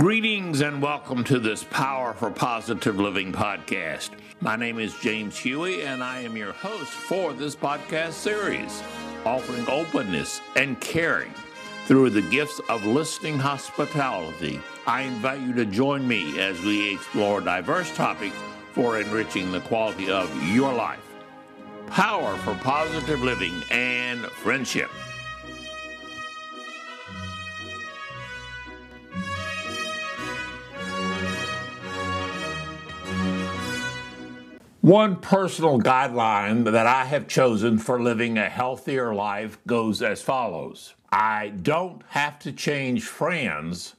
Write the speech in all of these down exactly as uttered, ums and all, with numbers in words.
Greetings and welcome to this Power for Positive Living podcast. My name is James Huey and I am your host for this podcast series, offering openness and caring through the gifts of listening hospitality. I invite you to join me as we explore diverse topics for enriching the quality of your life. Power for Positive Living and Friendship. One personal guideline that I have chosen for living a healthier life goes as follows. I don't have to change friends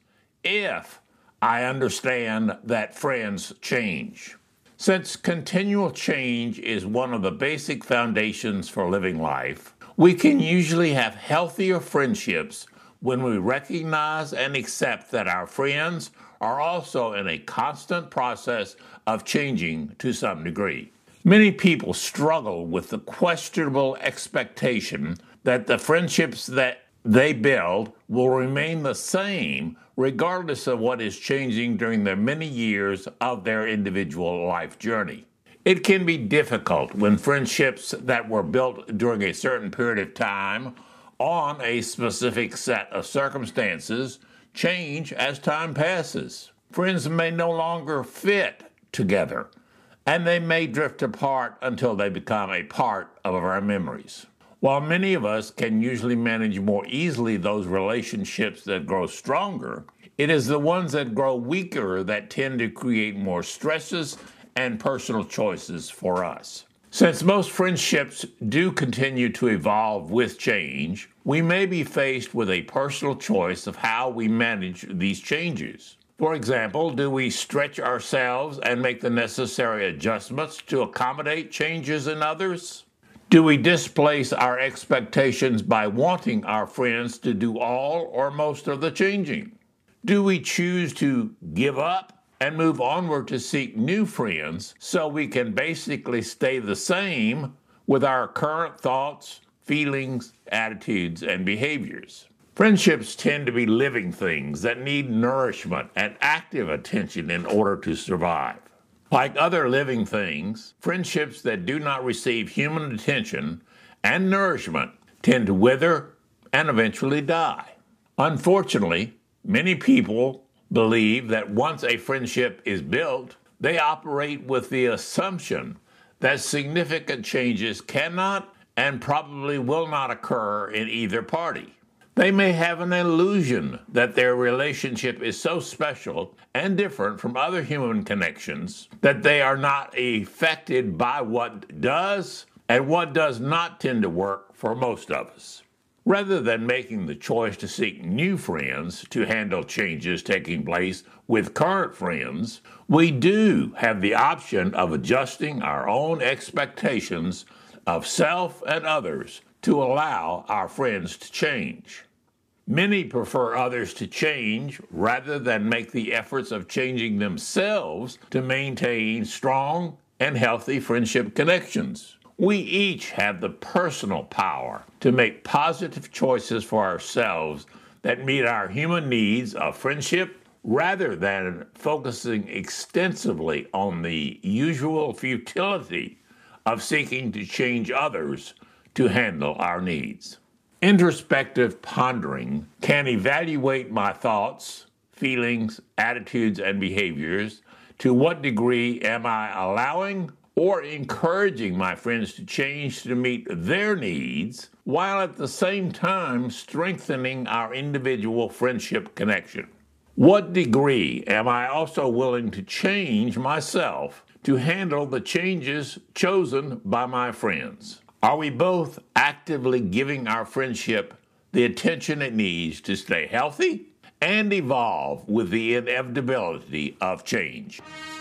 if I understand that friends change. Since continual change is one of the basic foundations for living life, we can usually have healthier friendships when we recognize and accept that our friends are also in a constant process of changing to some degree. Many people struggle with the questionable expectation that the friendships that they build will remain the same regardless of what is changing during the many years of their individual life journey. It can be difficult when friendships that were built during a certain period of time on a specific set of circumstances change as time passes. Friends may no longer fit together, and they may drift apart until they become a part of our memories. While many of us can usually manage more easily those relationships that grow stronger, it is the ones that grow weaker that tend to create more stresses and personal choices for us. Since most friendships do continue to evolve with change, we may be faced with a personal choice of how we manage these changes. For example, do we stretch ourselves and make the necessary adjustments to accommodate changes in others? Do we displace our expectations by wanting our friends to do all or most of the changing? Do we choose to give up and move onward to seek new friends so we can basically stay the same with our current thoughts, feelings, attitudes, and behaviors? Friendships tend to be living things that need nourishment and active attention in order to survive. Like other living things, friendships that do not receive human attention and nourishment tend to wither and eventually die. Unfortunately, many people believe that once a friendship is built, they operate with the assumption that significant changes cannot and probably will not occur in either party. They may have an illusion that their relationship is so special and different from other human connections that they are not affected by what does and what does not tend to work for most of us. Rather than making the choice to seek new friends to handle changes taking place with current friends, we do have the option of adjusting our own expectations of self and others to allow our friends to change. Many prefer others to change rather than make the efforts of changing themselves to maintain strong and healthy friendship connections. We each have the personal power to make positive choices for ourselves that meet our human needs of friendship rather than focusing extensively on the usual futility of seeking to change others to handle our needs. Introspective pondering can evaluate my thoughts, feelings, attitudes, and behaviors. To what degree am I allowing or encouraging my friends to change to meet their needs, while at the same time strengthening our individual friendship connection? What degree am I also willing to change myself to handle the changes chosen by my friends? Are we both actively giving our friendship the attention it needs to stay healthy and evolve with the inevitability of change?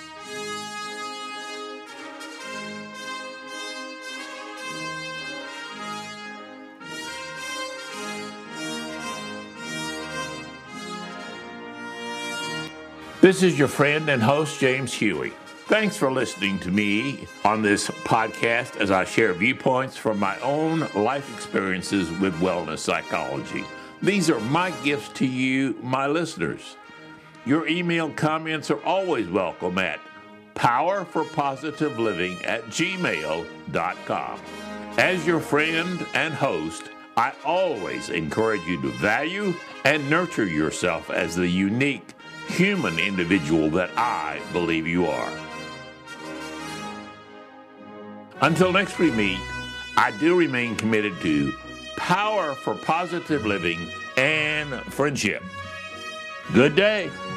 This is your friend and host, James Huey. Thanks for listening to me on this podcast as I share viewpoints from my own life experiences with wellness psychology. These are my gifts to you, my listeners. Your email comments are always welcome at power for positive living at gmail dot com. As your friend and host, I always encourage you to value and nurture yourself as the unique human individual that I believe you are. Until next we meet, I do remain committed to power for positive living and friendship. Good day.